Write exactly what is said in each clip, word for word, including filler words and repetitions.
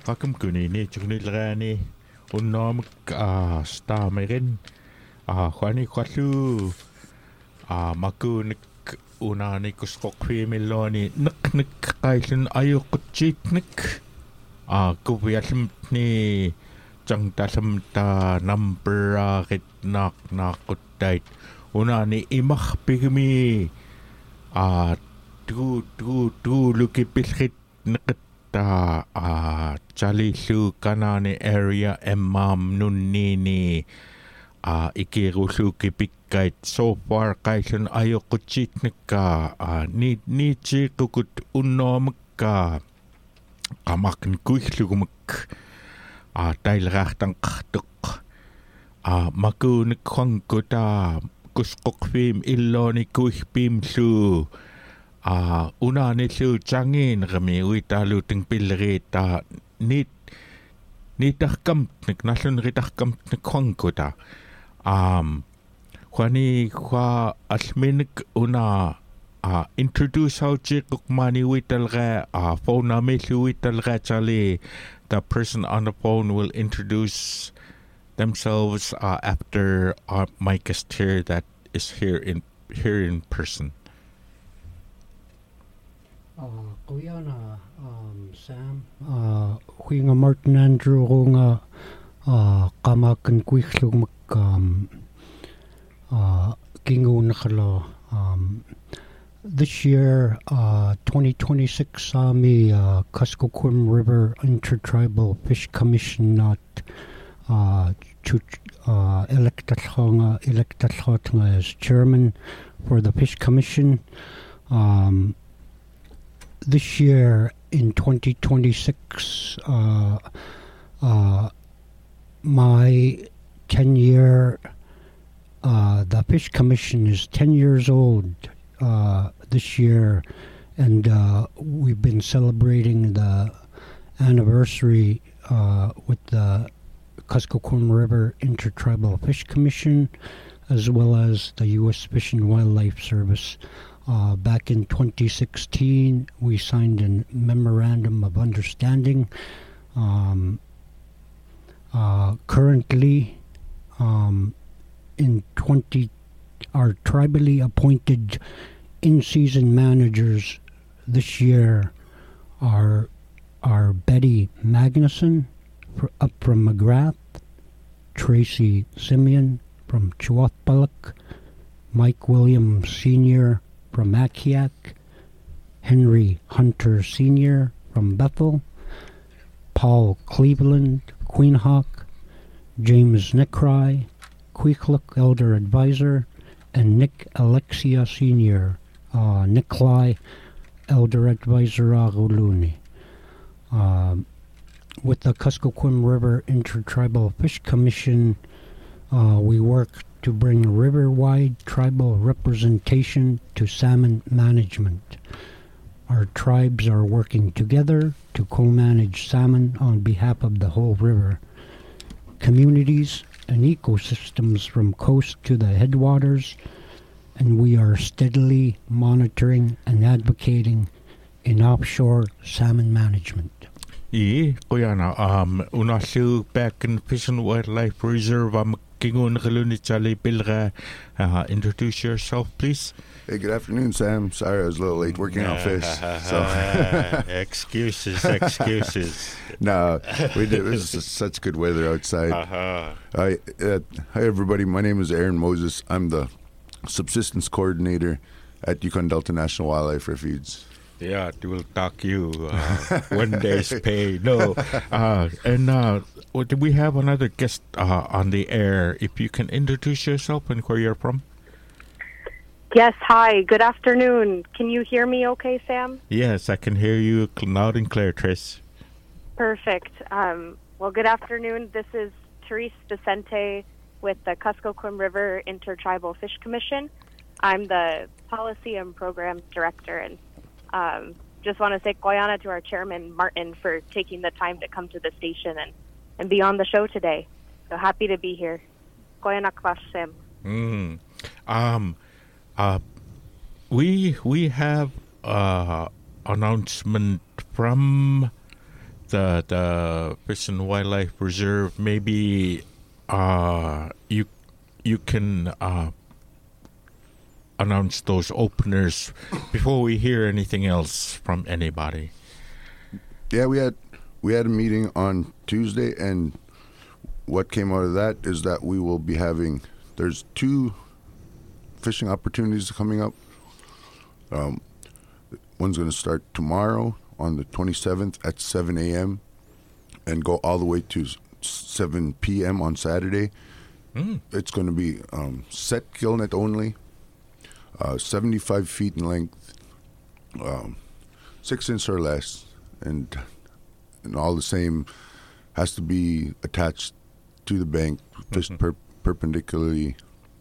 qaqam kunini chuknilraani unnoomik a staamirin a khwani khallu a makunik unaani kusqoqfiimilluani neqnik qaillun ayuqqutsiitnik a kuviallumni changtallam ta numberaarit naaq naaquttait unaani imarpigmi a tu tu tu lukipilrit neqta a chalillu kanaani area emmam nunnini a ikirullukipikkait so far qaillun ayuqqutsiitnikka a ni niitsiiqukut unnoomikka qamarkin kuillugumik a tailraartanqartuq a makuunik khwankuta kusqoqfiim illooni kuihpiimllu a unaanillu changiinrami uitaaluuting pilleriita nit nitarkamtnik nallunritarkamtnik khwankuta um khwani khwa alminik una a introduce how chiquk mani witalga a phone amillu witalga chali the person on the phone will introduce themselves uh, after our my guest here that is here in here in person. Uh, Guyana, um, Sam, uh, Huinga Martin Andrew Runga, uh, Kamakan Quichlumuk, um, uh, Kingu Nakalo, um, this year, uh, twenty twenty-six saw me, uh, Kuskokwim River Intertribal Fish Commission not, uh, to, uh, electatlhonga, electatlhotnga as chairman for the Fish Commission. Um, This year in twenty twenty-six, uh, uh, my ten-year, uh, the Fish Commission is ten years old uh, this year, and uh, we've been celebrating the anniversary uh, with the Kuskokwim River Intertribal Fish Commission, as well as the U S Fish and Wildlife Service. Uh, back in twenty sixteen, we signed a memorandum of understanding. Um, uh, currently, um, in twenty, our tribally appointed in-season managers this year are are Betty Magnuson fr- up from McGrath, Tracy Simeon from Chuathpalak, Mike Williams Senior from Akiak, Henry Hunter Senior from Bethel, Paul Cleveland, Queenhawk, James Nickry, Queekluk Elder Advisor, and Nick Alexia Senior, uh, Nickly Elder Advisor Aguluni. Uh, with the Kuskokwim River Intertribal Fish Commission, uh, we work to bring river-wide tribal representation to salmon management. Our tribes are working together to co-manage salmon on behalf of the whole river. Communities and ecosystems from coast to the headwaters, and we are steadily monitoring and advocating in offshore salmon management. I Guyana, um, unallu back in Fish and Wildlife Reserve, um, Kingun Galuni Chali Bilga, uh, introduce yourself, please. Hey, good afternoon, Sam. Sorry I was a little late working out fish. So. excuses, excuses. No, we did. It was such good weather outside. Uh-huh. Hi, uh, hi, everybody. My name is Aaron Moses. I'm the subsistence coordinator at Yukon Delta National Wildlife Refuge. Yeah, we'll talk you uh, one day's pay. No, uh, and uh, well, do we have another guest uh, on the air? If you can introduce yourself and where you're from. Yes, hi. Good afternoon. Can you hear me okay, Sam? Yes, I can hear you loud and clear, Tris. Perfect. Um, well, good afternoon. This is Therese Vicente with the Kuskokwim River Intertribal Fish Commission. I'm the Policy and Programs Director, and um, just want to say Guyana to our chairman, Martin, for taking the time to come to the station and, and be on the show today. So happy to be here. Guyana Kwash Sam. Mm. Um, uh, we we have uh announcement from the the Fish and Wildlife Reserve, maybe uh, you you can uh, announce those openers before we hear anything else from anybody. Yeah, we had we had a meeting on Tuesday, and what came out of that is that we will be having. There's two fishing opportunities coming up. Um, one's going to start tomorrow on the twenty-seventh at seven a.m. and go all the way to seven p.m. on Saturday. Mm. It's going to be um, set gillnet only, uh, seventy-five feet in length, um, six inch or less, and and all the same has to be attached to the bank, just Mm-hmm. per- perpendicularly.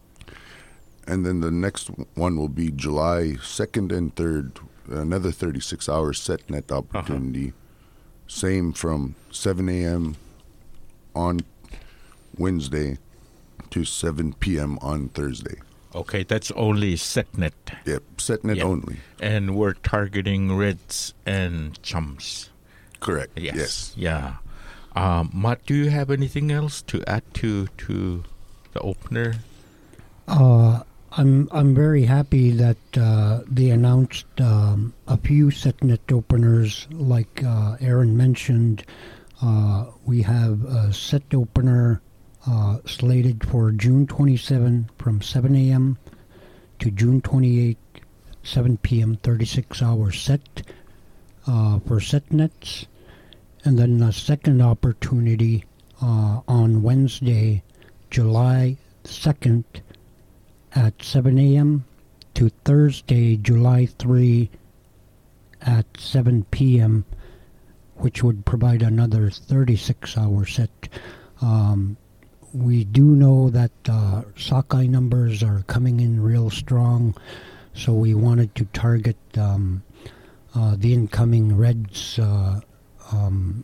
And then the next one will be July second and third, another thirty-six hour set net opportunity. Uh-huh. Same from seven a.m. on Wednesday to seven p.m. on Thursday. Okay, that's only SetNet. Yep, set net Yep. only. And we're targeting reds and chums. Correct. Yes. Yes. Yeah. Um, Matt, do you have anything else to add to to the opener? Uh, I'm I'm very happy that uh, they announced um, a few SetNet openers, like uh, Aaron mentioned. Uh, we have a set opener uh, slated for June twenty-seventh from seven a.m. to June twenty-eighth, seven p.m. thirty-six hour set uh, for SetNets. And then a second opportunity uh, on Wednesday, July second at seven a.m. to Thursday, July third at seven p.m., which would provide another thirty-six hour set. Um, we do know that uh, sockeye numbers are coming in real strong, so we wanted to target um, uh, the incoming reds uh, um,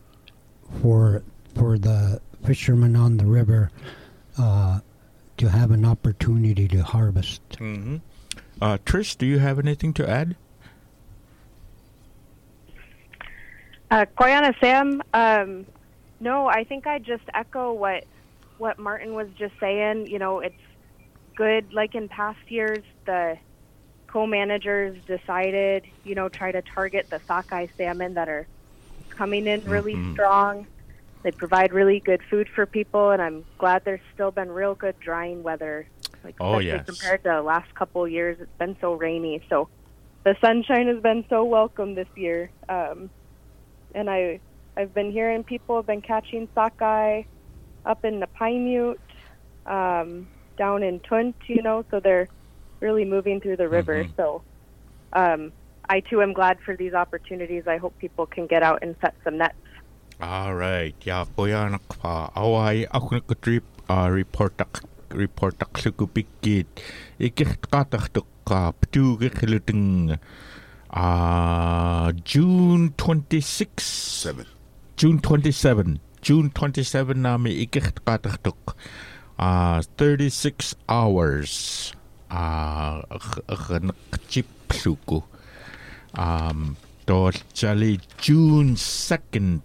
for for the fishermen on the river uh, to have an opportunity to harvest. Mm-hmm. Uh, Trish, do you have anything to add? Uh, Koyana Sam, um, no, I think I just echo what what Martin was just saying. You know, it's good. Like in past years, the co-managers decided, you know, try to target the sockeye salmon that are coming in really Mhm. strong. They provide really good food for people, and I'm glad there's still been real good drying weather. Like, Oh, especially yes. compared to the last couple of years, it's been so rainy. So the sunshine has been so welcome this year. Um, and I, I've been hearing people have been catching sockeye up in the Pine Mute, um, down in Tunt, you know, so they're really moving through the river. Mhm. So um, I, too, am glad for these opportunities. I hope people can get out and set some nets. All right. Yeah, kuya nakpa. Away ako nagka-trip uh, report ak report ak sugubikit. Ikikatak ka ptuge kiluteng uh June twenty-sixth. Seven. June twenty-seventh. June twenty-seventh nami ikikatak uh thirty-six hours. Uh chip suku. Um to chali June second.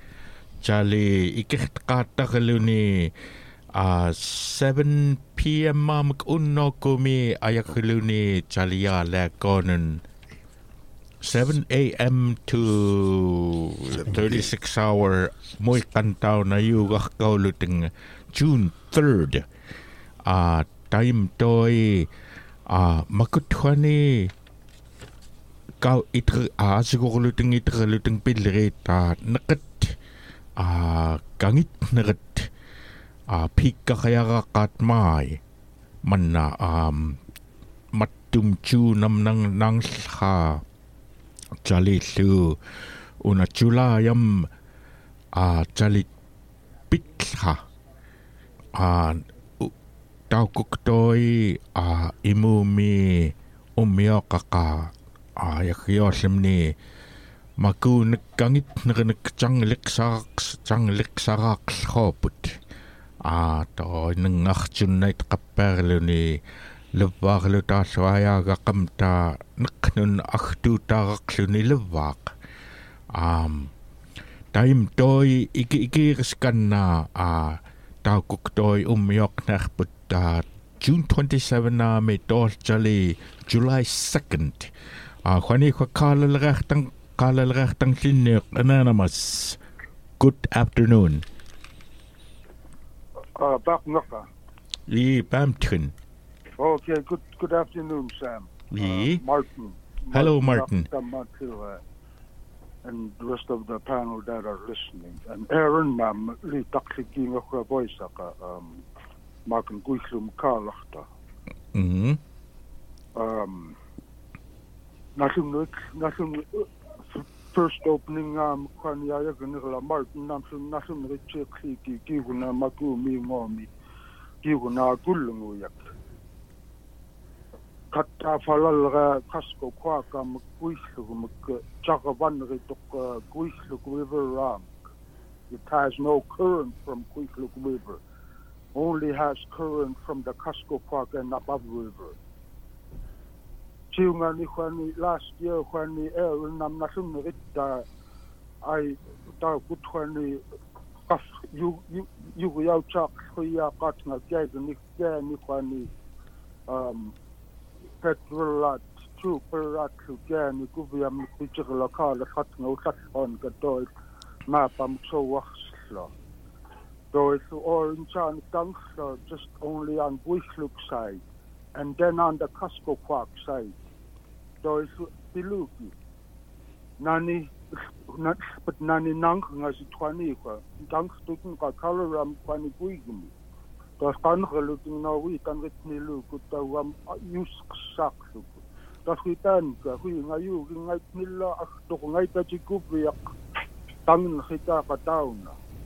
Chali ikikatakiluni uh seven p.m. mag-unno kumi ayakiluni chali ya lakonen seven a.m. to thirty-six hour muy kantaw na yugak kauluting June third. Uh time toy uh makutwani kau itr a siguro luting itr luting pilrita nakat a gangit nakat a pika kaya kat mai man na um matumchu nam nang nang ha chali su una chula yam a chali pitha a tau kuktoi a imumi umio kaka a yakiyosem ni maku nakangit nak chang liksak chang liksarak khoput a to nangachun nait kaperlu ni lewarlu ta swaya gakamta naknun akhtu taraklu ni lewak um Taim toi iki iki riskanna a tau kuk toi ummiok nerput a June twenty-seventh na me dol jali July second. A khwani kwa kala lrechtang kala lrechtang linnek anonymous. Good afternoon. Uh, back Naka. Li Bamtrin. Okay, good good afternoon, Sam. Li. Uh, Martin. Hello, Martin. Martin. And the rest of the panel that are listening. And Aaron, ma'am, li takliking ako voice ka um Martin Guislum Kalachta. Mhm. Um, nothing, nothing. First opening um kwaniya ganila Martin nothing, nothing rich kliki givuna magumi ngomi givuna gulungu yak. Katta falal kasko kwaka mkuislu mk chakavan ritok Kuislu River ram. It has no current from Kuislu River. Only has current from the Casco Park and above river. Chiungani kwani last year kwani Aaron nam nasum rita I ta kutwani kaf you you you yau chak khoya katna gani gani kwani um petrolat superat gani kuviam kuchigla kala khatna usat on gadol mapam so waxla. So it's orange and Dunkster just only on Buishluk side, and then on the Casco Park side. So it's Piluki. Nani, but Nani Nanking as it Twanika. Dunkstukin ka Kalaram Kwani Guigumi. Das Kangaluting now we can get me look at the Ram Yusk Saksu. Das we then go, we are you, like Milla, Akhtonaita Jikubiak, Tangan Hitaka down.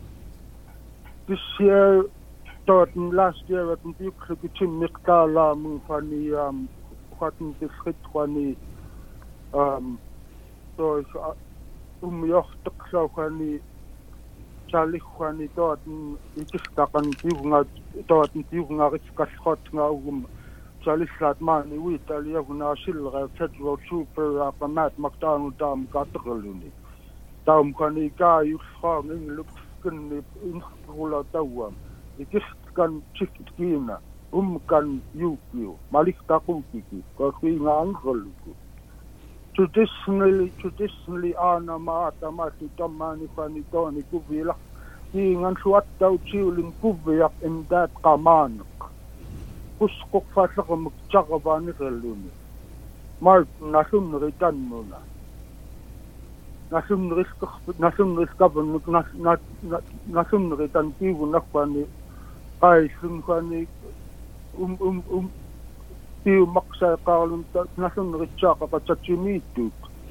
This year, thought last year at the Kuchim Mikala Mufani, um, Quatin the Hitwani, um, so Umyoch Tuksawani, Charlie Kwani, thought in Ikistakan, Divunga, thought in Divunga, Kaskot Naum, Charlie Slatmani, we tell you, Nashil, Federal Trooper, Matt McDonald, Dam Gataluni. Dam Kwani Guy, you found in look. In hula tawam ikis kan chikit kina um kan yukiu malik takukiki ko kinga angoluku traditionally traditionally ana mata mati tamani fani toni kuvila kingan suat tau chiulin kuviak in that kaman kuskok fatla ko mukchakabani kaluni mar nasum ritan muna Nasum risk nasum risk government nas nas nasum ritan tivu nakwani ay sunkwani um um um tiu maksa kalun nasum richa ka chachimitu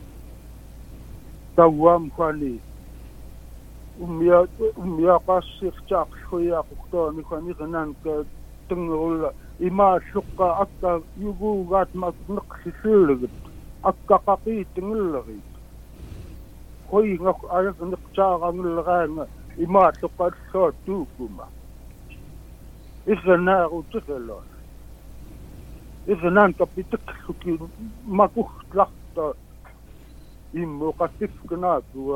tawam kwani umya umya kasif chak khoya kokto ni kwani kanan ka tungul ima sukka akka yugu gat mak naksisul akka qaqi tungul Hoi ngak ayat ngak cara ngulranga imat lepas so tu kuma. Isana utikelo. Isana kapitik suki makuh lakta imu kasif kena tu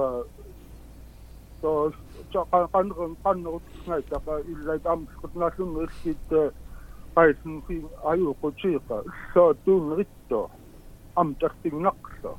so kan kan kan ngai taka ilai am skutna sun riskit paisun fi ayu ko chika so tu nritto am tasting naksa.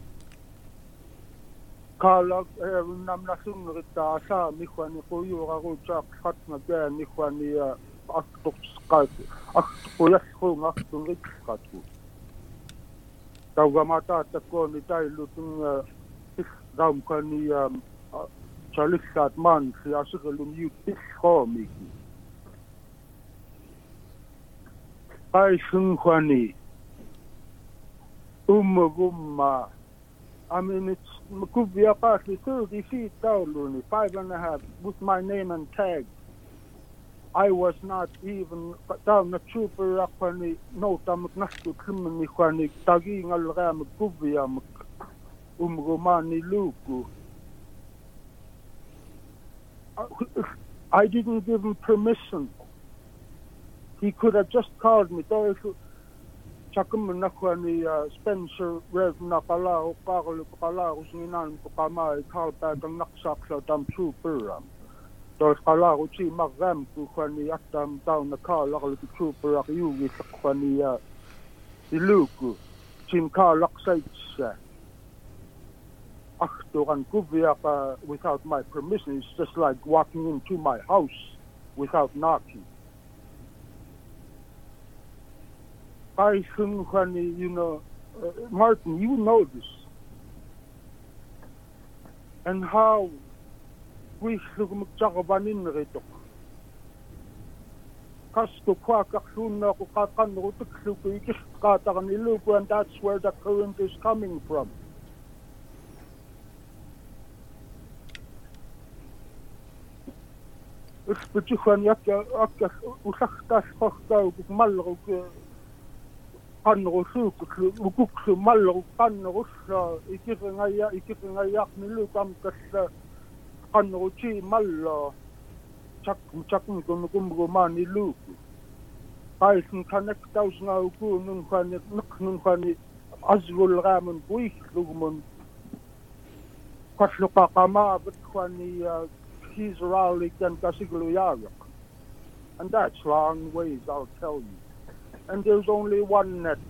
Kala nam nasum rita sa mi khwani ko yu ga go chak khat na ga mi khwani ak tok skat ak ko yas ko ngak tung rik skat ku ta ga mata ta ko ni tai lu tung dam khwani chalik sat man si asgalum yu tik ko mi ki ai sun khwani um gumma I mean, it's Mukuvia partly thirty feet down, only five and a half, with my name and tag. I was not even down the trooper up on the note. I'm not to criminally when it's tagging al ram Mukuvia Umromani Luku. I didn't give him permission. He could have just called me. chakum na kwani Spencer Rev na pala o kakalo pala o singinan po kamay kalpag ang naksak sa tam trooper am. Dos pala o chi magam po kwani atam down na car lakalo ki trooper ak yugi sa kwani iluku chin car laksay siya. Achtoran kuviaka without my permission is just like walking into my house without knocking. I think, you know, uh, Martin, you know this. And how we should magtsakabanin rito. Kasto kwa kakuna ko kakan rutik ko ikis katakan ilupo, and that's where the current is coming from. It's particularly at the usaktas hostile with Malro. Kanro suku ukuksu malro kanro sa ikirangaya ikirangaya nilukam kas kanro chi mallo chak chak kun kumgo mani luku ay sun connect taus na uku nun kan nuk nun kan azgul ramen buik lugmun kaslo kama but kwani he's rally kan kasiglu yarak, and that's long ways, I'll tell you. And there's only one net.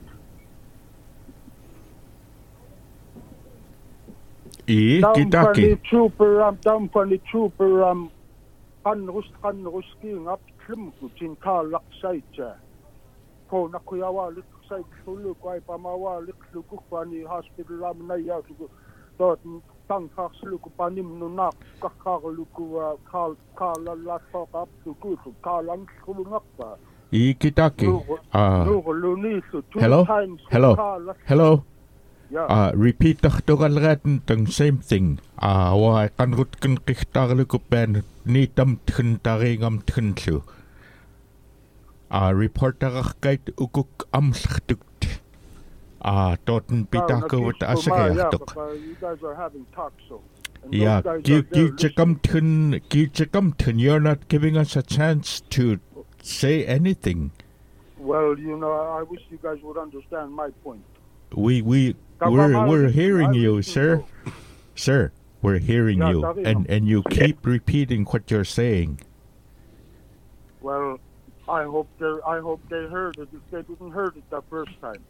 E kitaki trooper um down for the trooper um kan rust kan rusking up klim ku chin ka lak site ko na kuyawa lik site sulu kwai pamawa lik luku kwani hospital am na ya ku dot tang ka sulu ku panim no nak ka ka luku ka ka la la talk up to ku ka lang ku ngak Ikitaki. Uh, hello? Hello? Hello? Yeah. Uh, repeat the the same thing. Uh, wa kan rut kan kihtarlu kupen ni tam tun taringam tunsu. Uh, reporter kait ukuk amschtut. Uh, toten pitako with asagaytuk. You guys are having talk so. Yeah, give give chakam tun give chakam tun. You're not giving us a chance to say anything. Well, you know, I wish you guys would understand my point. We we we're we're hearing you, sir. Sir, we're hearing you, and and you keep repeating what you're saying. Well, I hope they I hope they heard it. If they didn't heard it the first time.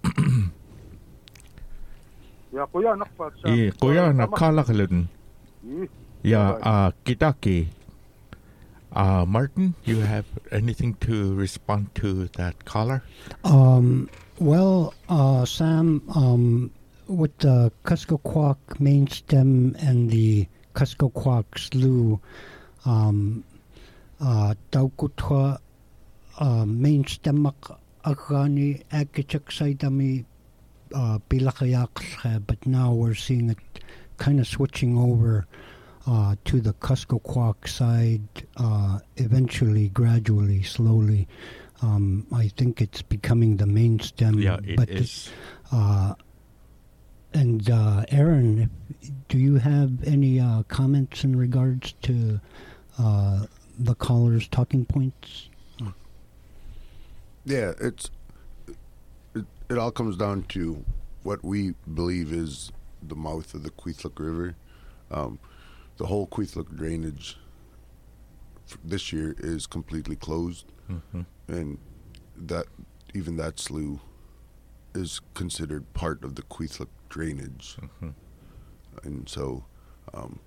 Yeah, kuya nakpat. Yeah, kuya nakalakalen. Yeah, uh, kitaki. Uh, Martin, you have anything to respond to that caller? Um, well, uh, Sam, um, with the Kuskokwak main stem and the Kuskokwak slough, um, uh, Taukutwa, uh, main stem agani akichak saidami, uh, pilakayak, but now we're seeing it kind of switching over Uh, to the Kuskokwak side, uh, eventually, gradually, slowly. Um, I think it's becoming the main stem. Yeah, it but is. Uh, and uh, Aaron, do you have any uh, comments in regards to uh, the caller's talking points? Yeah, it's it, it all comes down to what we believe is the mouth of the Kwethluk River. Um, The whole Kwethluk drainage this year is completely closed, mm-hmm. and that even that slough is considered part of the Kwethluk drainage, mm-hmm. and so um,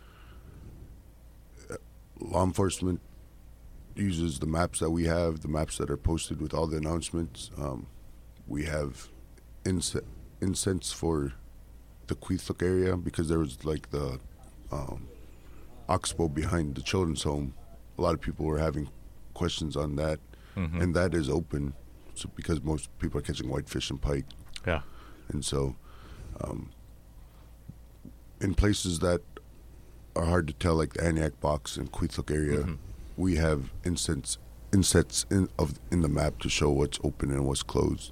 law enforcement uses the maps that we have, the maps that are posted with all the announcements. Um, we have inc- incense for the Kwethluk area because there was like the Um, Oxbow behind the children's home. A lot of people were having questions on that, mm-hmm. and that is open so because most people are catching whitefish and pike. Yeah, and so um, in places that are hard to tell, like the Aniak Box and Kwethluk area, mm-hmm. we have incense insets in of in the map to show what's open and what's closed.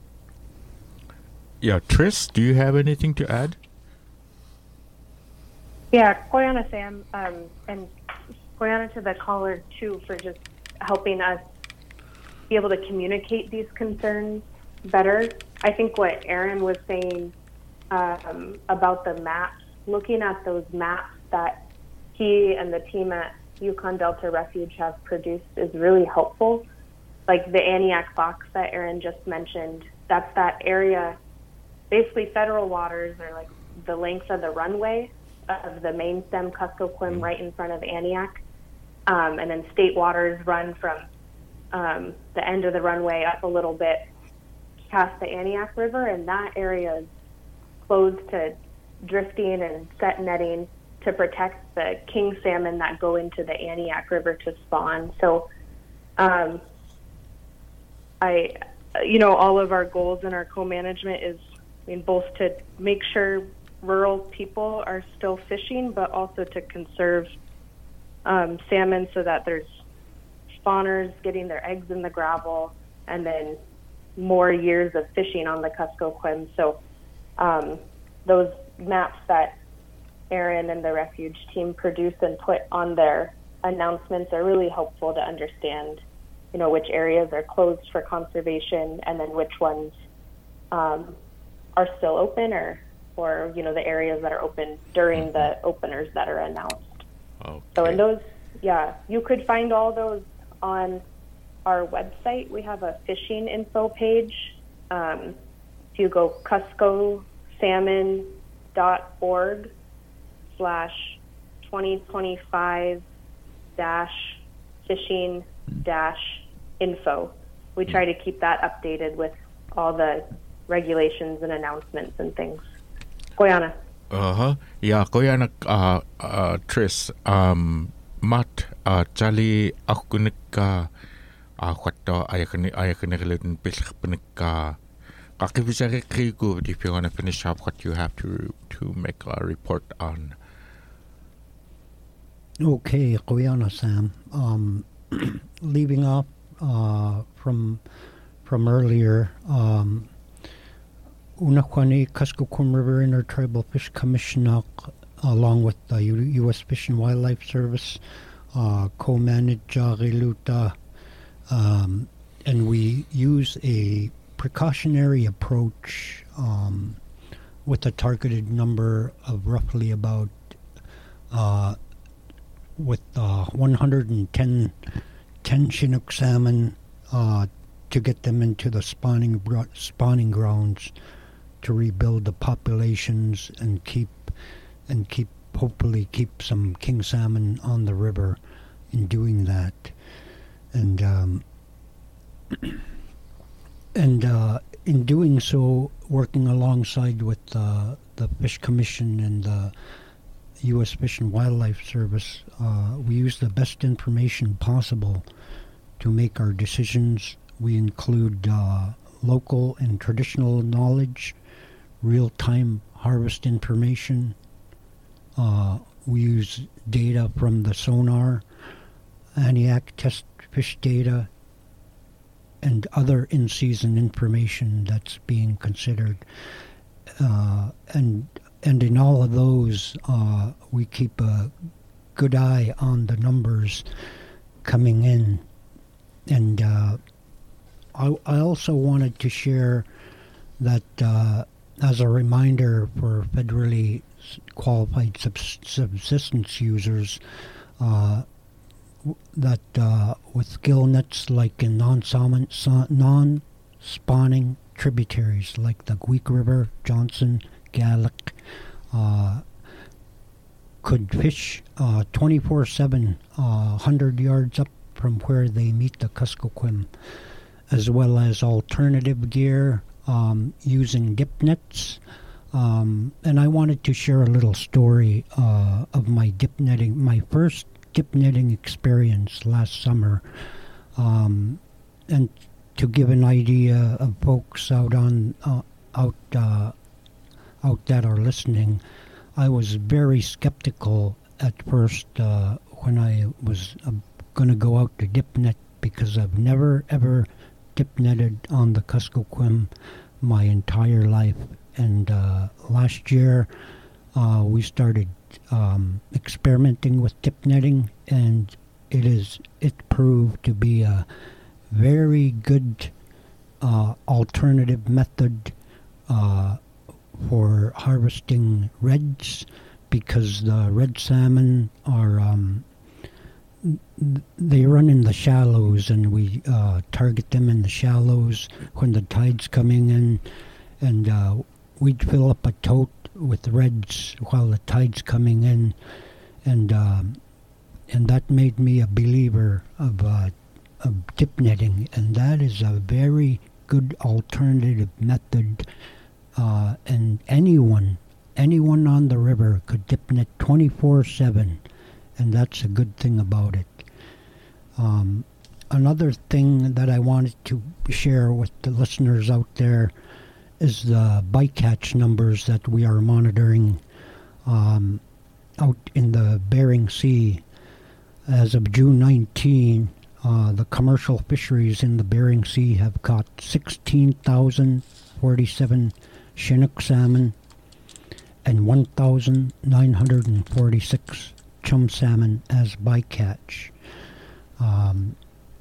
Yeah, Tris, do you have anything to add? Yeah, Koyana Sam, um, and Koyana to the caller too for just helping us be able to communicate these concerns better. I think what Aaron was saying um, about the maps, looking at those maps that he and the team at Yukon Delta Refuge have produced is really helpful. Like the Aniak box that Aaron just mentioned, that's that area. Basically, federal waters are like the length of the runway of the main stem Kuskokwim right in front of Aniak. Um, and then state waters run from um, the end of the runway up a little bit past the Aniak River, and that area is closed to drifting and set netting to protect the king salmon that go into the Aniak River to spawn. So um, I, you know, all of our goals in our co-management is, I mean, both to make sure rural people are still fishing, but also to conserve um, salmon so that there's spawners getting their eggs in the gravel, and then more years of fishing on the Kuskokwim. So um, those maps that Aaron and the refuge team produce and put on their announcements are really helpful to understand, you know, which areas are closed for conservation and then which ones um, are still open, or, or, you know, the areas that are open during the openers that are announced. Okay. So in those, yeah, you could find all those on our website. We have a fishing info page. Um, if you go cusco salmon dot org slash twenty twenty-five dash fishing dash info. We try to keep that updated with all the regulations and announcements and things. Koyana. Uh-huh. Yeah, Koyana, uh, uh, Tris, um, Matt, uh, Charlie, Akunika, uh, what the Ayakanilin Pilkpanika, Kakivisari Krigu, if you want to finish up what you have to to make a report on. Okay, Koyana Sam. Um, leaving off uh, from from earlier, um, Unakwani Kuskokwim River Intertribal Fish Commission, along with the U S Fish and Wildlife Service, uh, co-manage Jariluta, um, and we use a precautionary approach um, with a targeted number of roughly about uh, with uh, one hundred ten, ten Chinook salmon uh, to get them into the spawning spawning grounds to rebuild the populations and keep and keep hopefully keep some king salmon on the river in doing that. And um, and uh, in doing so, working alongside with uh, the Fish Commission and the U S Fish and Wildlife Service, uh, we use the best information possible to make our decisions. We include uh, local and traditional knowledge, real-time harvest information. Uh, we use data from the sonar, Aniak test fish data, and other in-season information that's being considered. Uh, and and in all of those, uh, we keep a good eye on the numbers coming in. And uh, I, I also wanted to share that uh, as a reminder for federally qualified subsistence users, uh, that uh, with gill nets like in non-salmon, non-spawning tributaries like the Gweek River, Johnson, Gallic, uh, could fish uh, twenty-four seven, uh, one hundred yards up from where they meet the Kuskokwim, as well as alternative gear um, using dip nets. Um, and I wanted to share a little story uh, of my dip netting, my first dip netting experience last summer, um, and to give an idea of folks out on uh, out uh, out that are listening. I was very skeptical at first uh, when I was uh, going to go out to dip net, because I've never ever dip netted on the Kuskokwim my entire life. And uh, last year uh, we started um, experimenting with dip netting, and it is it proved to be a very good uh, alternative method uh, for harvesting reds, because the red salmon are um, they run in the shallows, and we uh, target them in the shallows when the tide's coming in, and uh, we'd fill up a tote with reds while the tide's coming in, and um, and that made me a believer of, uh, of tip netting, and that is a very good alternative method, uh, and anyone anyone on the river could tip net twenty-four seven, and that's a good thing about it. Um, another thing that I wanted to share with the listeners out there is the bycatch numbers that we are monitoring um, out in the Bering Sea. As of June nineteenth, uh, the commercial fisheries in the Bering Sea have caught sixteen thousand forty-seven Chinook salmon and one thousand nine hundred forty-six chum salmon as bycatch. Um,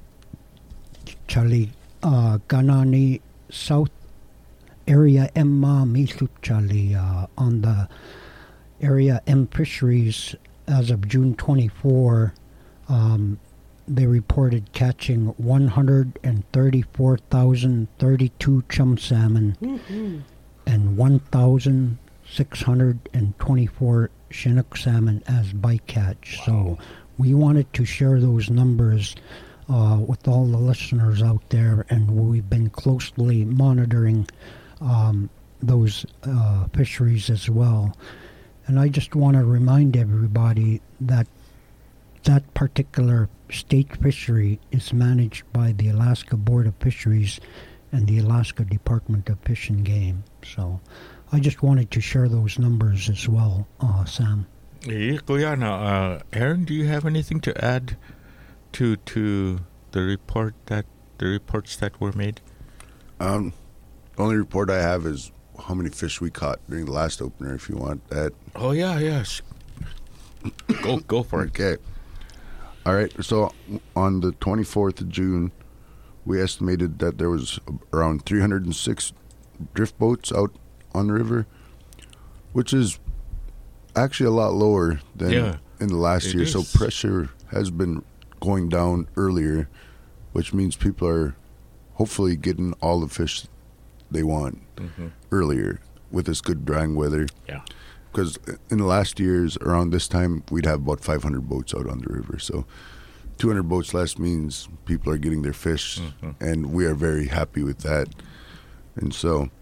Chali uh, Ganani South Area M Misuchali uh, on the Area M fisheries as of June twenty-fourth, um, they reported catching one hundred thirty-four thousand thirty-two chum salmon mm-hmm. and one thousand six hundred twenty-four Chinook salmon as bycatch. Wow. So we wanted to share those numbers uh, with all the listeners out there, and we've been closely monitoring um, those uh, fisheries as well. And I just want to remind everybody that that particular state fishery is managed by the Alaska Board of Fisheries and the Alaska Department of Fish and Game. So I just wanted to share those numbers as well, uh, Sam. Uh, Aaron, do you have anything to add to to the report that the reports that were made? Um, the only report I have is how many fish we caught during the last opener. If you want that. Oh yeah, yes. go go for it. Okay. All right. So on the twenty-fourth of June, we estimated that there was around three hundred six drift boats out on the river, which is actually a lot lower than yeah, in the last year. is. So pressure has been going down earlier, which means people are hopefully getting all the fish they want mm-hmm. earlier with this good drying weather. Yeah. Because in the last years, around this time, we'd have about five hundred boats out on the river. So two hundred boats less means people are getting their fish, mm-hmm. and we are very happy with that. And so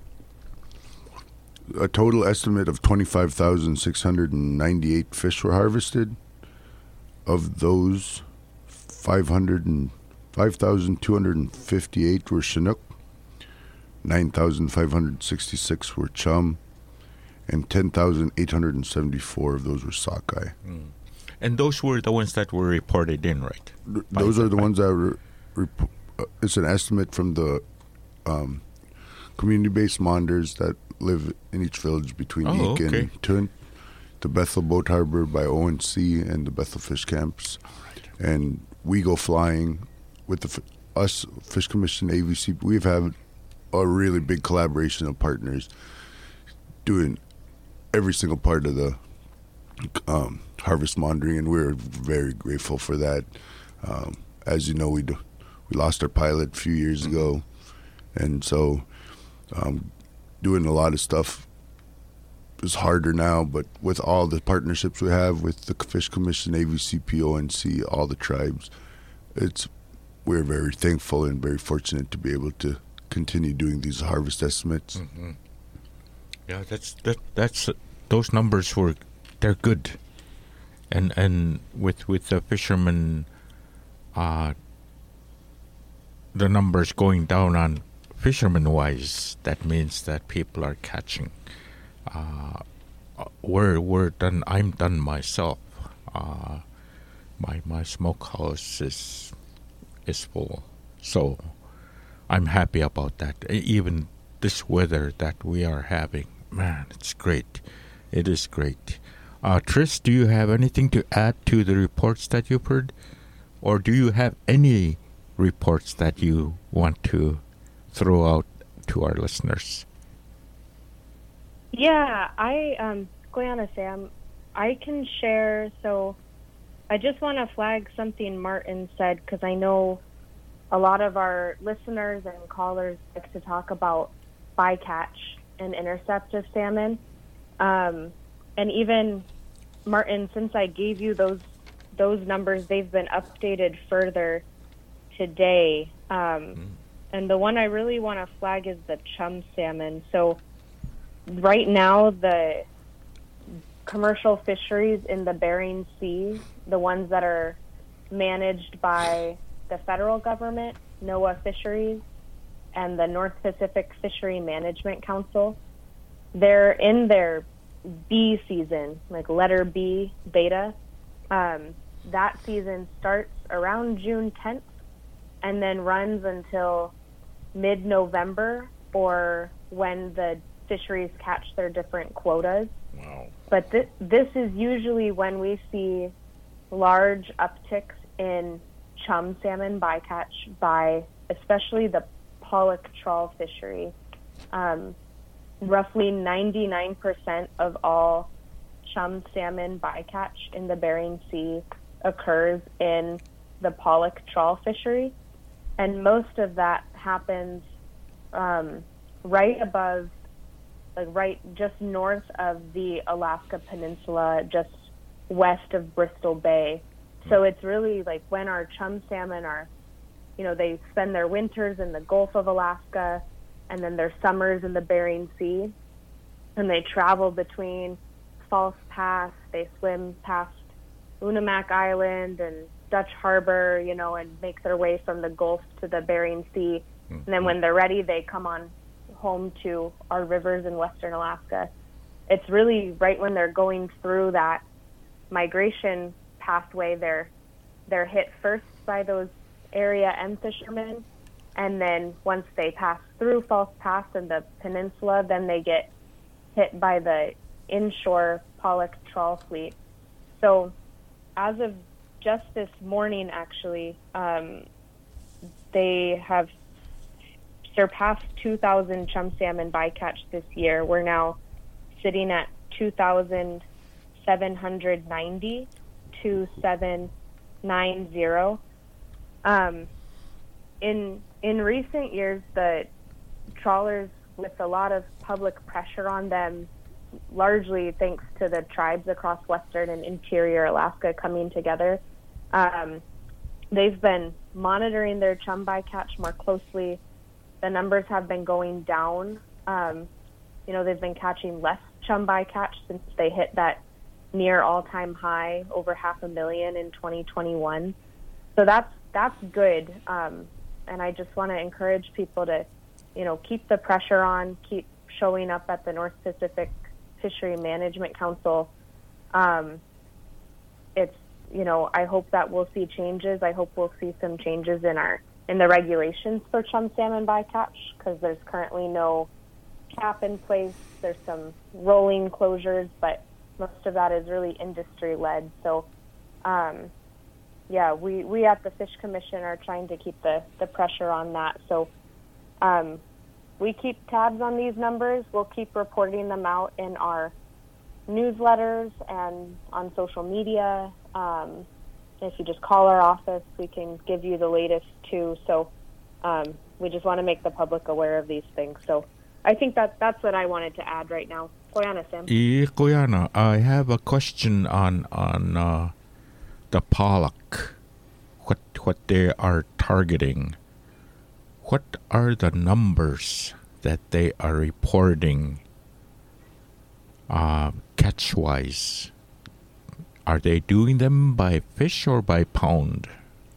a total estimate of twenty-five thousand six hundred ninety-eight fish were harvested. Of those, five thousand two hundred fifty-eight were Chinook, nine thousand five hundred sixty-six were chum, and ten thousand eight hundred seventy-four of those were sockeye. Mm. And those were the ones that were reported in, right? R- those are the ones that were, rep- uh, it's an estimate from the um, community-based monitors that live in each village between oh, Eek okay. and Tunt, the Bethel Boat Harbor by O N C and the Bethel Fish Camps. Right. And we go flying with the us Fish Commission, A V C. We've had a really big collaboration of partners doing every single part of the um, harvest monitoring, and we're very grateful for that. Um, as you know, we do, we lost our pilot a few years mm-hmm. ago, and so um, doing a lot of stuff is harder now. But with all the partnerships we have with the Fish Commission, A V C P, O N C, all the tribes, it's we're very thankful and very fortunate to be able to continue doing these harvest estimates. Mm-hmm. Yeah, that's that. That's uh, those numbers were they're good, and and with with the fishermen, uh, the numbers going down on fisherman wise, that means that people are catching. Uh, we're we're done. I'm done myself. Uh, my my smokehouse is is full, so I'm happy about that. Even this weather that we are having. Man, it's great. It is great. Uh, Tris, do you have anything to add to the reports that you've heard? Or do you have any reports that you want to throw out to our listeners? Yeah, I, um, Koyana Sam, I can share. So I just want to flag something Martin said, because I know a lot of our listeners and callers like to talk about bycatch and intercept of salmon. Um, and even, Martin, since I gave you those those numbers, they've been updated further today. Um, mm. And the one I really want to flag is the chum salmon. So right now, the commercial fisheries in the Bering Sea, the ones that are managed by the federal government, NOAA Fisheries, and the North Pacific Fishery Management Council, they're in their B season, like letter B, beta. Um, that season starts around June tenth and then runs until mid-November, or when the fisheries catch their different quotas. Wow. But th- this is usually when we see large upticks in chum salmon bycatch by especially the pollock trawl fishery. Um, roughly ninety-nine percent of all chum salmon bycatch in the Bering Sea occurs in the pollock trawl fishery, and most of that happens um, right above, like right just north of the Alaska Peninsula, just west of Bristol Bay. So it's really like when our chum salmon are, you know, they spend their winters in the Gulf of Alaska and then their summers in the Bering Sea, and they travel between False Pass, they swim past Unamak Island and Dutch Harbor, you know, and make their way from the Gulf to the Bering Sea. Mm-hmm. And then when they're ready, they come on home to our rivers in Western Alaska. It's really right when they're going through that migration pathway, they're they're hit first by those area M fishermen, and then once they pass through False Pass and the peninsula, then they get hit by the inshore pollock trawl fleet. So as of just this morning, actually, um, they have surpassed two thousand chum salmon bycatch this year. We're now sitting at two thousand seven hundred ninety, two thousand seven hundred ninety. Um, in in recent years, the trawlers, with a lot of public pressure on them, largely thanks to the tribes across western and interior Alaska coming together, um, they've been monitoring their chum bycatch more closely. The numbers have been going down. Um, you know, they've been catching less chum bycatch since they hit that near all-time high, over half a million in twenty twenty-one. So that's that's good. Um, and I just want to encourage people to, you know, keep the pressure on, keep showing up at the North Pacific Fishery Management Council. Um, it's, you know, I hope that we'll see changes. I hope we'll see some changes in our in the regulations for chum salmon bycatch, because there's currently no cap in place. There's some rolling closures, but most of that is really industry-led. So, um, yeah, we, we at the Fish Commission are trying to keep the, the pressure on that. So um, we keep tabs on these numbers. We'll keep reporting them out in our newsletters and on social media. Um, if you just call our office, we can give you the latest too. So um, we just want to make the public aware of these things. So I think that that's what I wanted to add right now. Koyana, Sam. Yeah, Koyana, I have a question on on uh, the pollock. What what they are targeting? What are the numbers that they are reporting uh, catch-wise? Are they doing them by fish or by pound?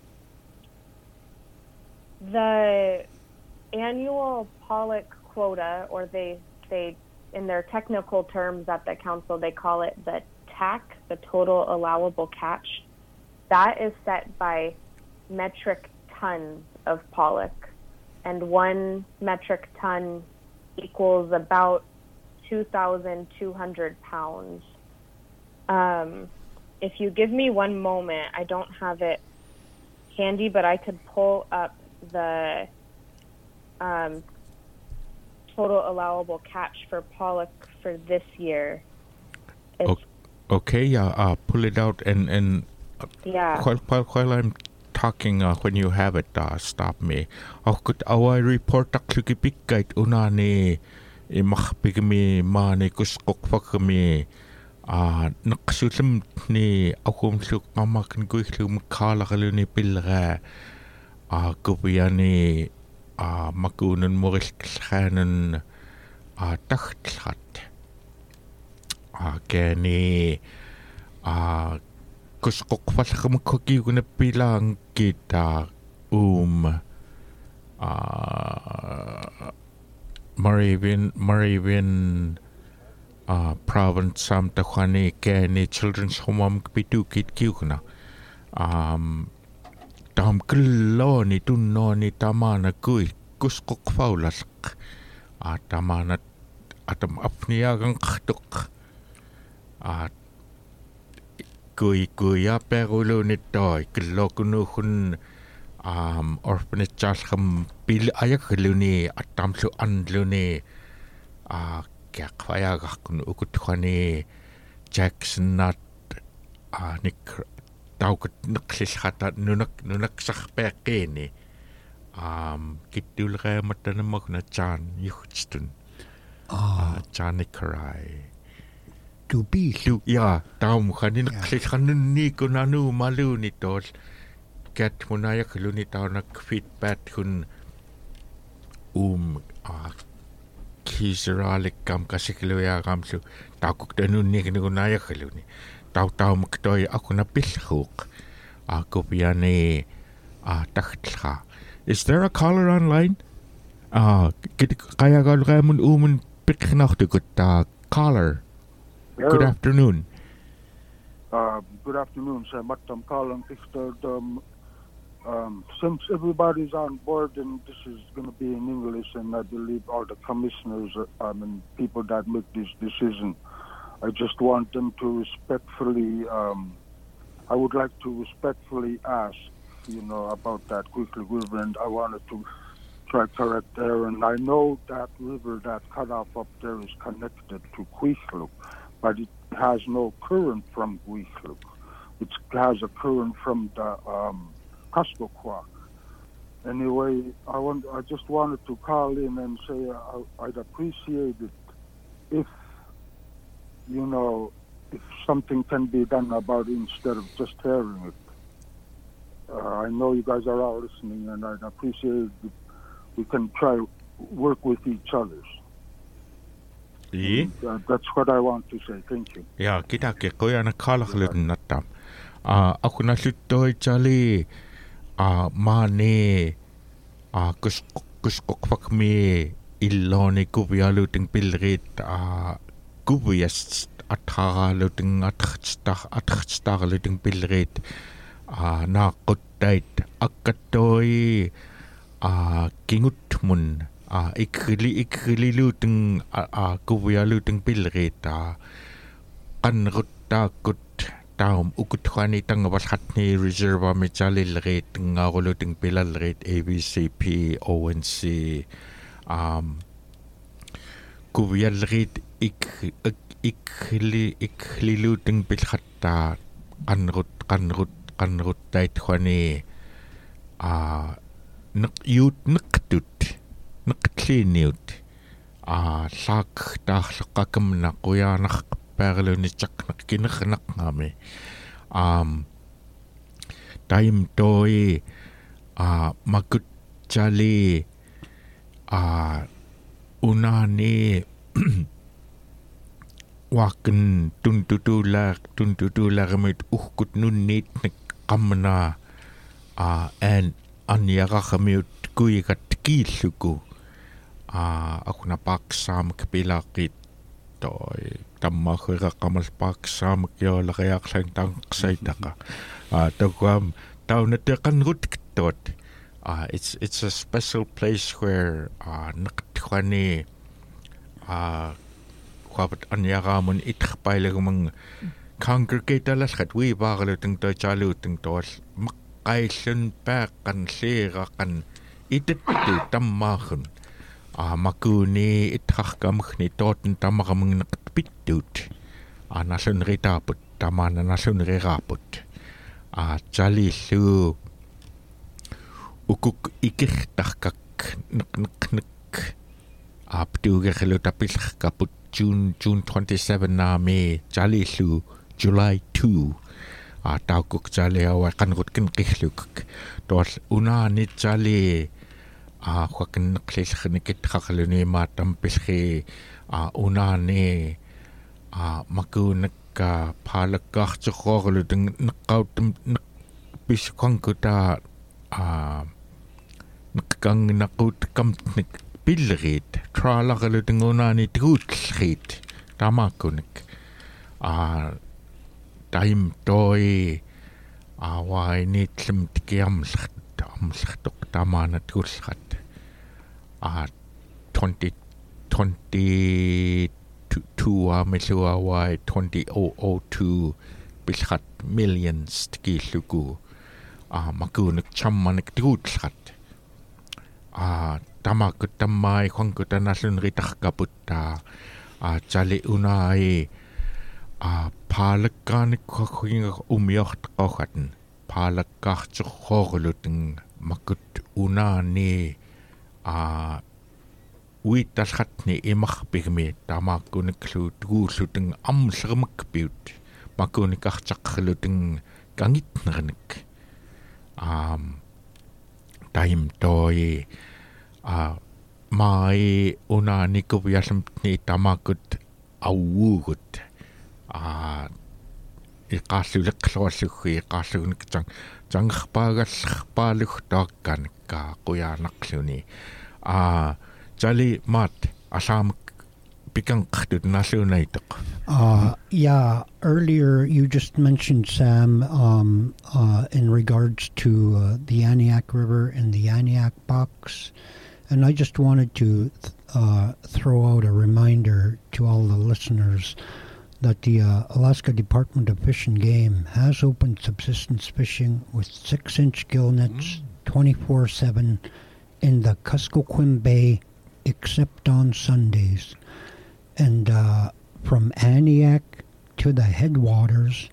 The annual pollock quota, or they they in their technical terms at the council, they call it the T A C, the total allowable catch. That is set by metric tons of pollock, and one metric ton equals about two thousand two hundred pounds. Um, if you give me one moment, I don't have it handy, but I could pull up the um, total allowable catch for pollock for this year. It's, Okay, yeah, uh, pull it out and, and yeah. while, while, while I'm talking, uh, when you have it, uh, stop me. Ako kut away report akluki pikkait unani imakpigmi mani kuskok fakmi uh, naksulim ni akumsluk amakin kuislum kalakalu pilga uh, kupiyani uh, makunan morilkhanan uh, tachtlat. Kani uh, kuskok falakam koki guna bilang kita um uh, Moravian Moravian uh, province sam takhani kani children's home pitu kit kiuna um tam kullo ni tunno ni tamana kui kuskok faulask atamana atam apniagang khtuk at kui kui ya perulo nito kilo kuno kun um orphanage charge kam bil ayak luni atam su an luni a kya khaya ga kun ukut khani Jackson nat a nik tau kut naklis khata nunak nunak sakh pekeni um kitul ga matan mo na chan yuchtun a chanikarai to be Lu ja, darum kann ich nicht kann nie kunanu malu ni dort ket munaya kuluni tau nak feedback kun um a kisralik kam kasiklo ya kamsu tau kuk danu ni kunaya kuluni tau tau mktoi aku na pilhuk aku piane a tachtla. Is there a caller online? Ah, kaya gal mun umun piknacht gut ta caller. Good afternoon. Uh, good afternoon, sir. I'm calling if the, um, um, since everybody's on board and this is going to be in English, and I believe all the commissioners um, and people that make this decision, I just want them to respectfully, um, I would like to respectfully ask, you know, about that Quickly River, and I wanted to try to correct there. And I know that river, that cutoff up there is connected to Quickly, but it has no current from Guisluk. It has a current from the um, Kuskokwak. Anyway, I want, I just wanted to call in and say I, I'd appreciate it if, you know, if something can be done about it instead of just hearing it. Uh, I know you guys are all listening, and I'd appreciate it if we can try to work with each other. Yeah. Uh, that's what I want to say. Thank you. Yeah, kita ke koya na kalak lun natam. Ah, aku na sitoy chali. Ah, mane. Ah, kus kus kokfak me iloni kubialu ting pilrit. Ah, kubias atha luting atchta atchta luting pilrit. Ah, na kotait akatoy. Ah, kingut mun. Ah, ikli ikli luting ah kuya luting pilreta kan rutta kut taum ukut khani tang washat ni reserve me chalil rate nga luting pilal rate A B C P O N C um kuya rate ik ikli ikli luting pilhatta kan rut kan rut kan rut tait khani ah nak yut naktut nakkliniut a sak tahlaqakam na kuya nak perlo ni chak nak kinaknak ngami um time toy a makut chali a unani waken tuntutulak tuntutulak mit uhkut nunnit nak kamna a and anyaka kami kuy kat kiluku ah ako na paksam kapilakit toy tamma khira kamal paksam kyo lakayak sang tang sayta ka ah tawam taw na tekan rut tot ah it's it's a special place where ah nakthwani ah kwabat anyaka mon itkhpaile mang congregate alas khatwi bagalo ting to chalu ting to kailun pa kan sira kan itettu tammaakhun a makuuni itharkamkhni tooten tammaramngnaq pittuut a nallunritaaput tamaana nallunriraaput a jalillu ukuk ikirtarkak neqneqnek aptuugerlu tapillerkaput June June twenty-seven naami jalillu July second a taukuk jali awa qanrutkin qillukk tool unaani jali a huakinneqlillernikitqarluni maattampillri a unaani a makuunakka phaalakkaartiqorlu ting neqqautum pisqankuta a neqqangnaqut kamtnik pillerit traalarlu tingunaani tiguutlrit tamaakkunik a taim toi a waini tlem tikiamlert amlertoq tamaana tigullrat a twenty twenty-two a melua wai twenty oh two bilhat millions tikilluku a makuunik chammanik tigullrat a tamakut tammai qankutanallunritarkaputta a jali unai a phaalakkaannik quaquinga umiortaqorratn phaalakkaartiqorluting makut unaani a uitalratni imarpigmi tamaakkuniklu tuguulluting amlermakpiut makuunikartaqerluting kangitnernik um taim toi a mai unaani kuviallamtni tamaakut auugut a iqaalluleqlualluggi iqaallugunik tang tangerpaagallerpaalugtaakkanikka quyaanaqluni a jali maat asaamak pikanqtut nalluunaitoq. Uh, yeah, earlier you just mentioned, Sam, um, uh, in regards to uh, the Aniak River and the Aniak box. And I just wanted to th- uh, throw out a reminder to all the listeners that the uh, Alaska Department of Fish and Game has opened subsistence fishing with six-inch gill nets twenty-four seven in the Kuskokwim Bay, except on Sundays. And uh, from Aniak to the headwaters,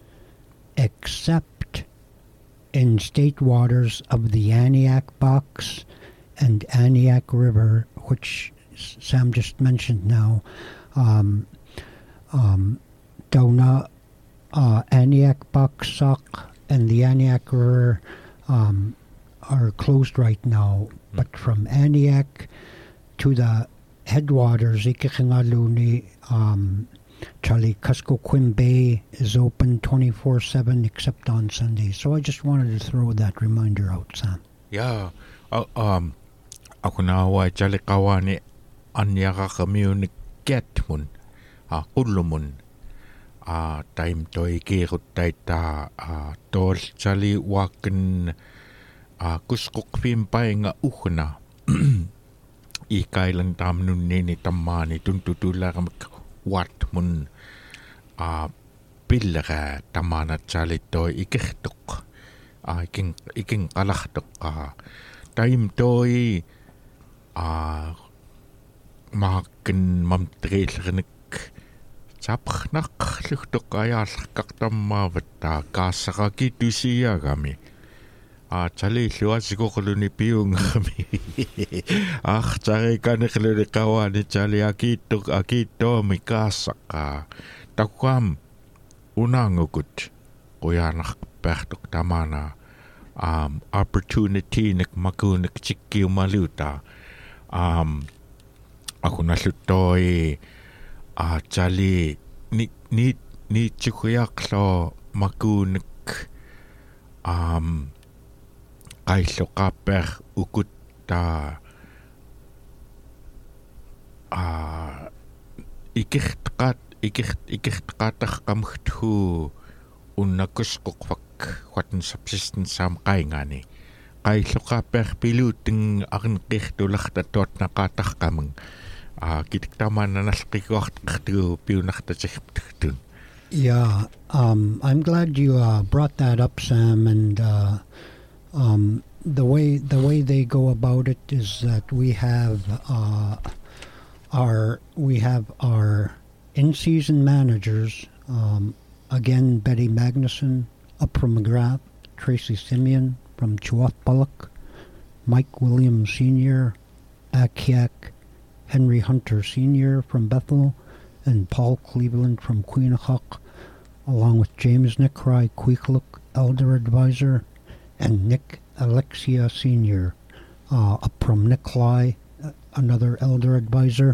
except in state waters of the Aniak Box and Aniak River, which Sam just mentioned now, um, um, Dona, uh, Aniak Box Sock and the Aniak River um, are closed right now. Mm. But from Aniak to the headwaters, Ikichingaluni, um, Charlie Kuskokwim Bay is open twenty-four seven except on Sundays. So I just wanted to throw that reminder out, Sam. Yeah. Uh, um, ako na wa Charlie Kawani anyaka kamiunik ketmun, a kulumun, a time toy kirut taita a tol Charlie waken a Kuskokwim Bay nga uhna. Ikailan tam nun nini tammani tuntutularak wat mun a pillera tamana chalito ikirtok a iking iking kalahtok a time toy a makin mamtrelrenik sapkhnak luhtok ayalkak tammavata kaasaraki tusiyagami a chali luasigoqluni piungami ah chari kaneqluni qawani chali akittok akittomi kaassaqa takwam unangukut quyanarpertok tamana um opportunity nek makunek chikkiumaluta um akunallutoi a chali ni ni ni chikuyaqlo makunek um qailluqaapper ukutta a ikirtqat ikirt ikirtqatarqamgthu unnakusquqvak huatan subsistence sam qaingani qailluqaapper piluuting arneqirtularta tootnaqaatarqamang a kitiktamananalqikuartqertu piunartatigtun. Yeah, um I'm glad you uh, brought that up, Sam, and uh Um, the way the way they go about it is that we have uh, our we have our in-season managers. Um, again, Betty Magnuson up from McGrath, Tracy Simeon from Chuathpalak, Mike Williams Senior, Akiak, Henry Hunter Senior from Bethel, and Paul Cleveland from Queenachuk, along with James Nickry, Queekluk Elder Advisor, and Nick Alexia Senior uh, up from Nicolai, another Elder Advisor.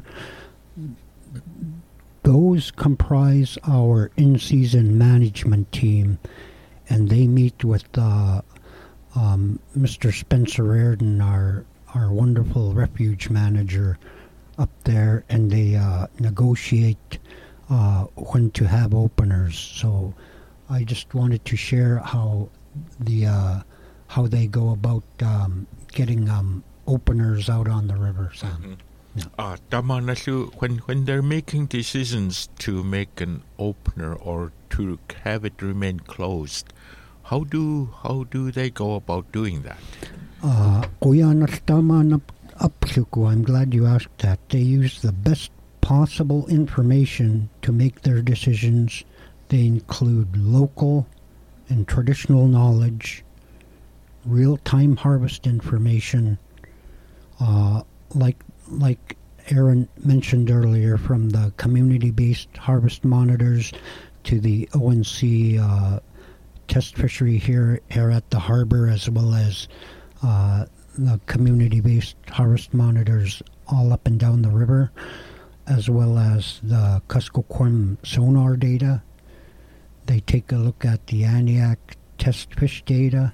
Those comprise our in-season management team, and they meet with uh, um, Mister Spencer Airden, our our wonderful refuge manager up there, and they uh, negotiate uh, when to have openers. So I just wanted to share how the uh, how they go about um, getting um, openers out on the river, Sam. Mm-hmm. Yeah. Uh, tama na siya, when, when they're making decisions to make an opener or to have it remain closed, how do how do they go about doing that? Uh, kuya natama na apsuko. I'm glad you asked that. They use the best possible information to make their decisions. They include local and traditional knowledge, real-time harvest information, uh, like like Aaron mentioned earlier, from the community-based harvest monitors to the O N C uh, test fishery here, here at the harbor, as well as uh, the community-based harvest monitors all up and down the river, as well as the Kuskokwim sonar data. They take a look at the Aniak test fish data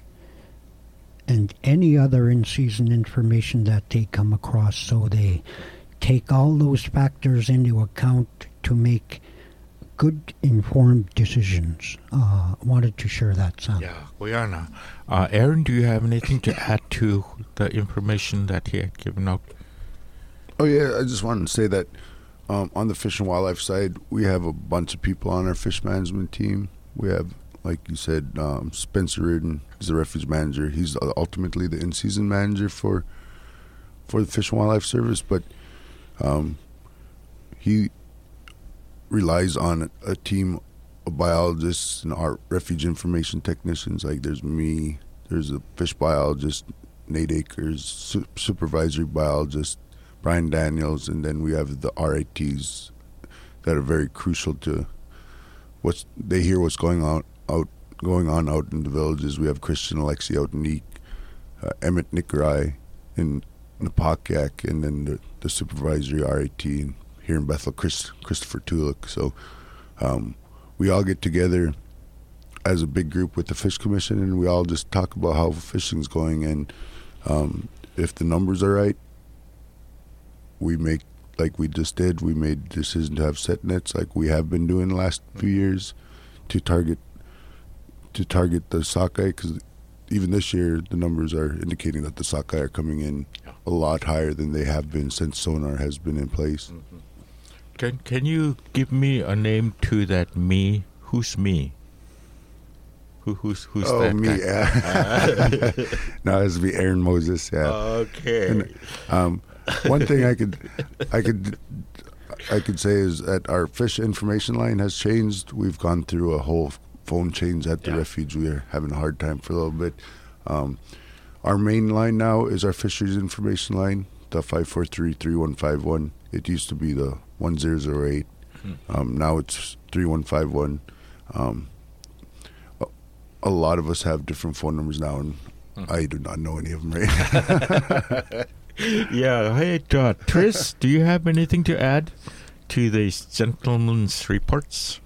and any other in-season information that they come across. So they take all those factors into account to make good, informed decisions. Uh, wanted to share that, Sam. Yeah, Guyana. Uh, Aaron, do you have anything to add to the information that he had given out? Oh, yeah, I just wanted to say that um, on the Fish and Wildlife side, we have a bunch of people on our fish management team. We have, like you said, um, Spencer Reardon is the refuge manager. He's ultimately the in-season manager for for the Fish and Wildlife Service, but um, he relies on a team of biologists and our refuge information technicians. Like there's me, there's a fish biologist, Nate Akers, su- supervisory biologist, Brian Daniels, and then we have the R I Ts that are very crucial to what's they hear what's going on out going on out in the villages. We have Christian Alexi out in Neek, uh, Emmett Nickry in Napakiak, and then the, the supervisory R I T here in Bethel, Chris, Christopher Tulik. So um, we all get together as a big group with the Fish Commission, and we all just talk about how fishing's going, and um, if the numbers are right, we make, like we just did, we made the decision to have set nets like we have been doing the last few years to target to target the sockeye, because even this year the numbers are indicating that the sockeye are coming in a lot higher than they have been since sonar has been in place. Mm-hmm. Can can you give me a name to that me? Who's me? Who who's who's oh, that me, guy? yeah. No, it's be Aaron Moses, yeah. Okay. And, um, one thing I could, I could, I could say is that our fish information line has changed. We've gone through a whole phone change at the yeah. refuge. We are having a hard time for a little bit. Um, our main line now is our fisheries information line, the five four three, three one five one. It used to be the one zero zero eight. Hmm. Um, now it's three one five one. Um, a, a lot of us have different phone numbers now, and hmm. I do not know any of them right. Yeah, hey, uh, Tris, do you have anything to add to these gentlemen's reports?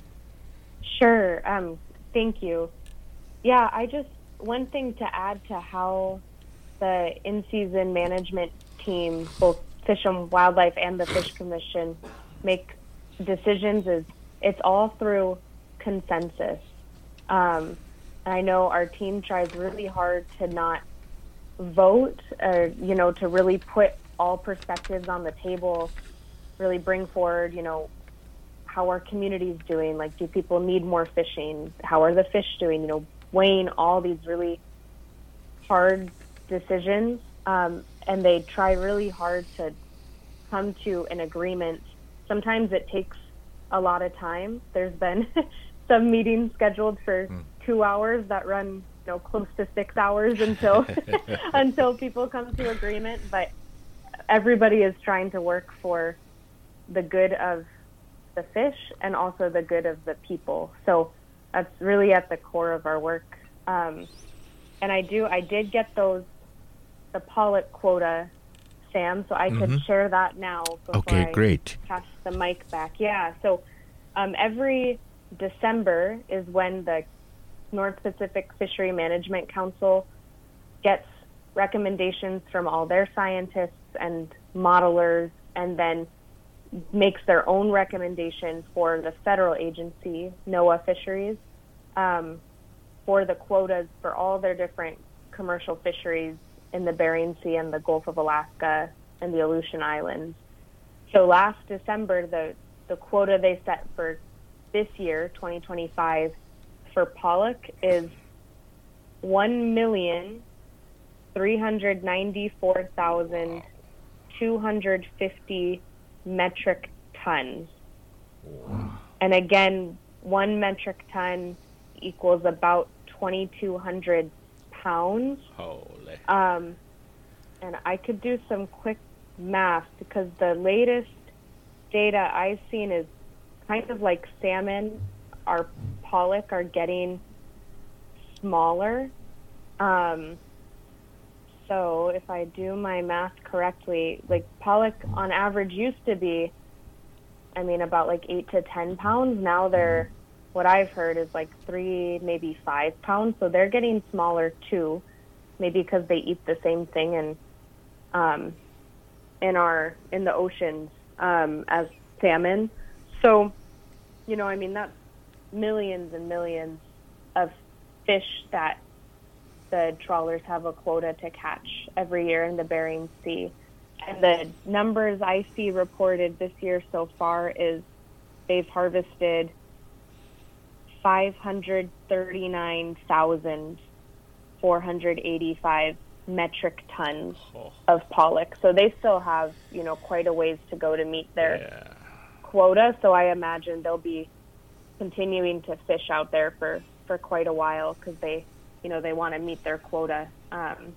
Sure. Um, thank you. Yeah, I just, one thing to add to how the in-season management team, both Fish and Wildlife and the Fish Commission, make decisions is it's all through consensus. Um, I know our team tries really hard to not vote, or, you know, to really put all perspectives on the table, really bring forward, you know, how our community is doing. Like, do people need more fishing? How are the fish doing? You know, weighing all these really hard decisions, um, and they try really hard to come to an agreement. Sometimes it takes a lot of time. There's been some meetings scheduled for mm. two hours that run, you know, close to six hours until until people come to agreement. But everybody is trying to work for the good of the fish and also the good of the people. So that's really at the core of our work. Um, and I do, I did get those, the pollock quota, Sam, so I mm-hmm. could share that now before okay, I great. pass the mic back. Yeah, so um, every December is when the North Pacific Fishery Management Council gets recommendations from all their scientists and modelers, and then makes their own recommendation for the federal agency, NOAA Fisheries, um, for the quotas for all their different commercial fisheries in the Bering Sea and the Gulf of Alaska and the Aleutian Islands. So last December, the, the quota they set for this year, twenty twenty-five, for pollock is one million three hundred ninety-four thousand two hundred fifty metric tons. Wow. And again, one metric ton equals about twenty-two hundred pounds. Holy. Um, and I could do some quick math because the latest data I've seen is kind of like salmon, our pollock are getting smaller. Um, so if I do my math correctly, like pollock on average used to be, I mean, about like eight to ten pounds. Now they're, what I've heard is like three, maybe five pounds. So they're getting smaller too, maybe because they eat the same thing in, um, in our, in the oceans, um, as salmon. So, you know, I mean, that's millions and millions of fish that the trawlers have a quota to catch every year in the Bering Sea. And the numbers I see reported this year so far is they've harvested five hundred thirty-nine thousand four hundred eighty-five metric tons oh. of pollock. So they still have, you know, quite a ways to go to meet their yeah. quota. So I imagine they'll be continuing to fish out there for, for quite a while because they, you know, they want to meet their quota. Um,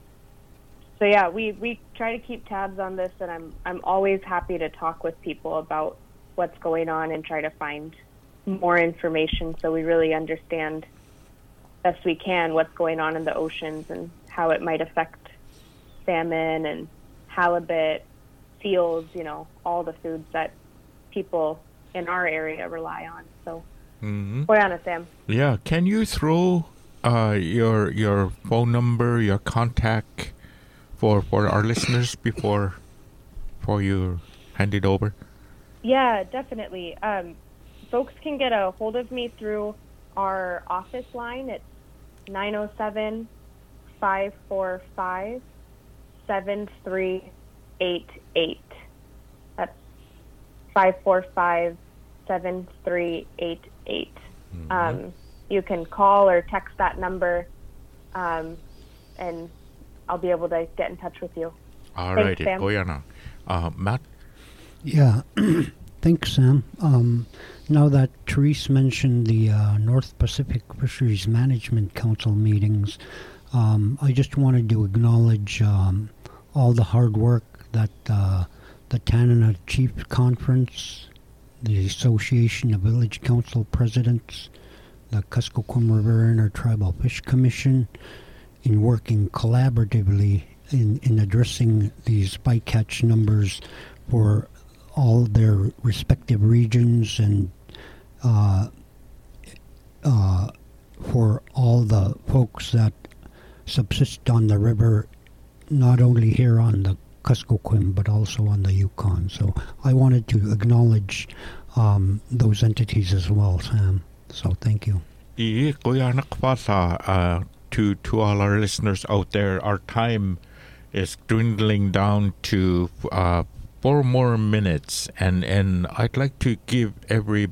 so yeah, we, we try to keep tabs on this, and I'm I'm always happy to talk with people about what's going on and try to find more information so we really understand best we can what's going on in the oceans and how it might affect salmon and halibut, seals, you know, all the foods that people in our area rely on. So, mm-hmm. Koyana, Sam. Yeah, can you throw uh, your your phone number, your contact for for our listeners before before you hand it over? Yeah, definitely. Um, folks can get a hold of me through our office line. It's nine oh seven, five four five, seven three eight eight. That's five four five, seven three eight eight. Mm-hmm. Um, you can call or text that number, um, and I'll be able to get in touch with you. All righty. Koyana. Uh, Matt? Yeah. Thanks, Sam. Um, now that Therese mentioned the uh, North Pacific Fisheries Management Council meetings, um, I just wanted to acknowledge um, all the hard work that uh, the Tanana Chiefs Conference, the Association of Village Council Presidents, the Kuskokwim River Intertribal Fish Commission, in working collaboratively in, in addressing these bycatch numbers for all their respective regions and uh, uh, for all the folks that subsist on the river, not only here on the Kuskokwim, but also on the Yukon. So I wanted to acknowledge um, those entities as well, Sam. So thank you. Uh, to, to all our listeners out there, our time is dwindling down to uh, four more minutes, and, and I'd like to give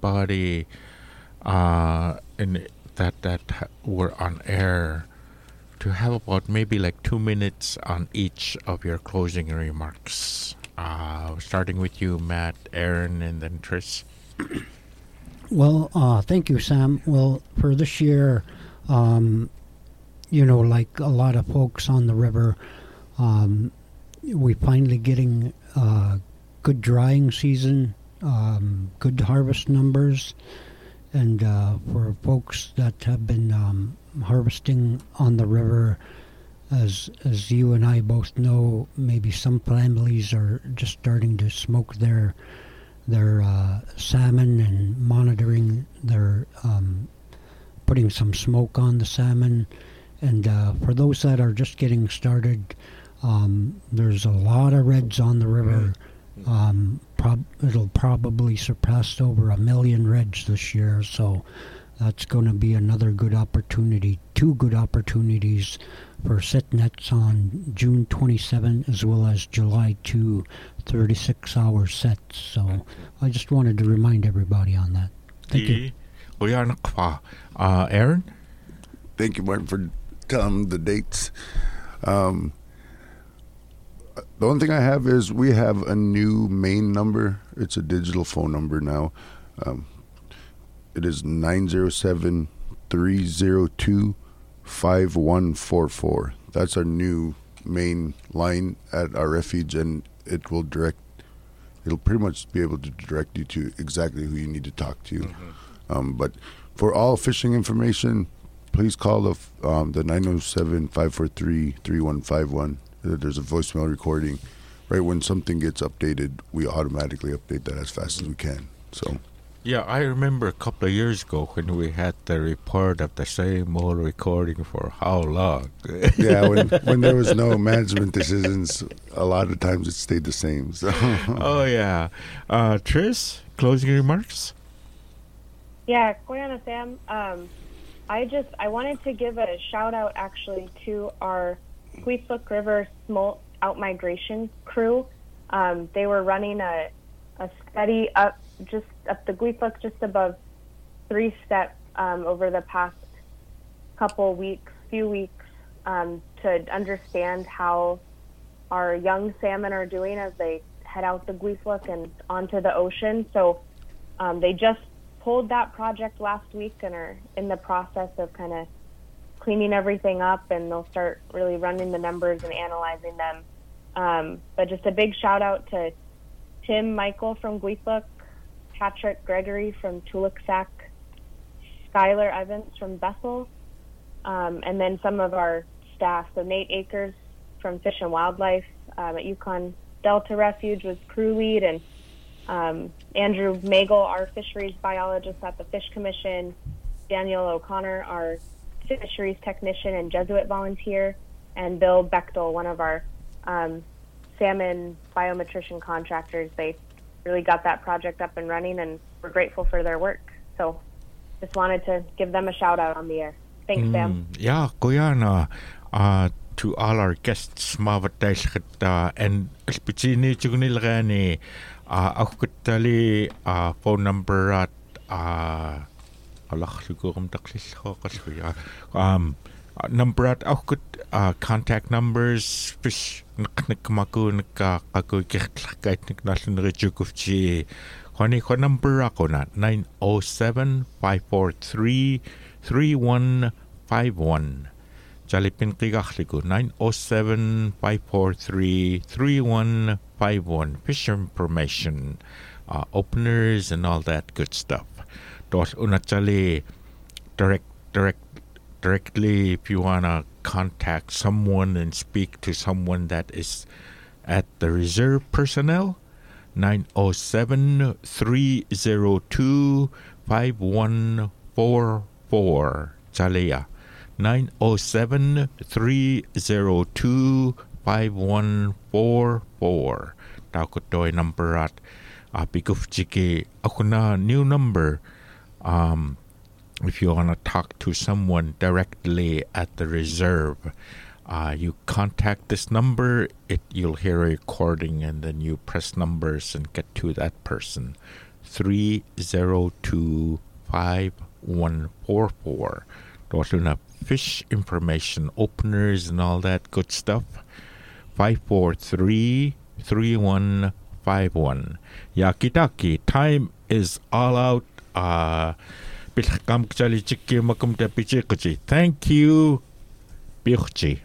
everybody uh, in that that were on air to have about maybe like two minutes on each of your closing remarks. Uh, starting with you, Matt, Aaron, and then Tris. Well, uh, thank you, Sam. Well, for this year, um, you know, like a lot of folks on the river, um, we're finally getting uh, good drying season, um, good harvest numbers, and uh, for folks that have been um, harvesting on the river, as as you and I both know, maybe some families are just starting to smoke their their uh, salmon and monitoring their um, putting some smoke on the salmon. And uh, for those that are just getting started, um, there's a lot of reds on the river. Um, prob- it'll probably surpass over a million reds this year, so that's going to be another good opportunity, two good opportunities for sit nets on June twenty-seventh as well as July second, thirty-six hour sets. So I just wanted to remind everybody on that. Thank you. Uh, Aaron? Thank you, Martin, for telling the dates. Um, the only thing I have is we have a new main number. It's a digital phone number now. Um, it is nine zero seven, three zero two, five one four four. That's our new main line at our refuge, and it will direct, it'll pretty much be able to direct you to exactly who you need to talk to. Mm-hmm. Um, but for all fishing information, please call the um, the nine oh seven, five four three, three one five one. There's a voicemail recording. Right when something gets updated, we automatically update that as fast as we can. So, yeah, I remember a couple of years ago when we had the report of the same old recording for how long? yeah, when when there was no management decisions, a lot of times it stayed the same. So. Oh, yeah. Uh, Tris, closing remarks? Yeah, Koyana Sam, um, I just, I wanted to give a shout out actually to our Huitlic River smolt outmigration crew. Um, they were running a, a study up just up the Huitlic, just above three step um, over the past couple weeks, few weeks, um, to understand how our young salmon are doing as they head out the Huitlic and onto the ocean. So um, they just pulled that project last week and are in the process of kind of cleaning everything up, and they'll start really running the numbers and analyzing them. Um, but just a big shout out to Tim Michael from Huitlic, Patrick Gregory from Tulaksak, Skylar Evans from Bethel, um, and then some of our staff. So Nate Akers from Fish and Wildlife um, at Yukon Delta Refuge was crew lead, and um, Andrew Magel, our fisheries biologist at the Fish Commission, Daniel O'Connor, our fisheries technician and Jesuit volunteer, and Bill Bechtel, one of our um, salmon biometrician contractors. They really got that project up and running, and we're grateful for their work. So just wanted to give them a shout out on the air. Thanks, mm, Sam. Yeah, Koyana, uh, to all our guests, Mavataiskata, and Spitsini Chugunilgani, uh, Aukutali, uh, phone number at, uh, um, number at Aukut, uh, contact numbers, fish, Naknakmaku, Nakaku, Kikait, Niknasan Richukufchi, Honey, what number Akona, nine oh seven, five four three, three one five one. Jalipin Kigachliku, nine oh seven, five four three, three one five one. Fish information, uh, openers, and all that good stuff. Dot unachali direct direct directly if you wanna contact someone and speak to someone that is at the reserve personnel, nine oh seven, three oh two, five one four four. Chalea. nine oh seven, three oh two, five one four four. Taukotoy number at uh, Bigufjiki Akuna new number. Um, if you want to talk to someone directly at the reserve, uh, you contact this number, it you'll hear a recording, and then you press numbers and get to that person. three oh two, five one four four. Dotuna fish information, openers and all that good stuff. five four three, three one five one. Yakitaki, time is all out. Uh, Thank you, Bichji.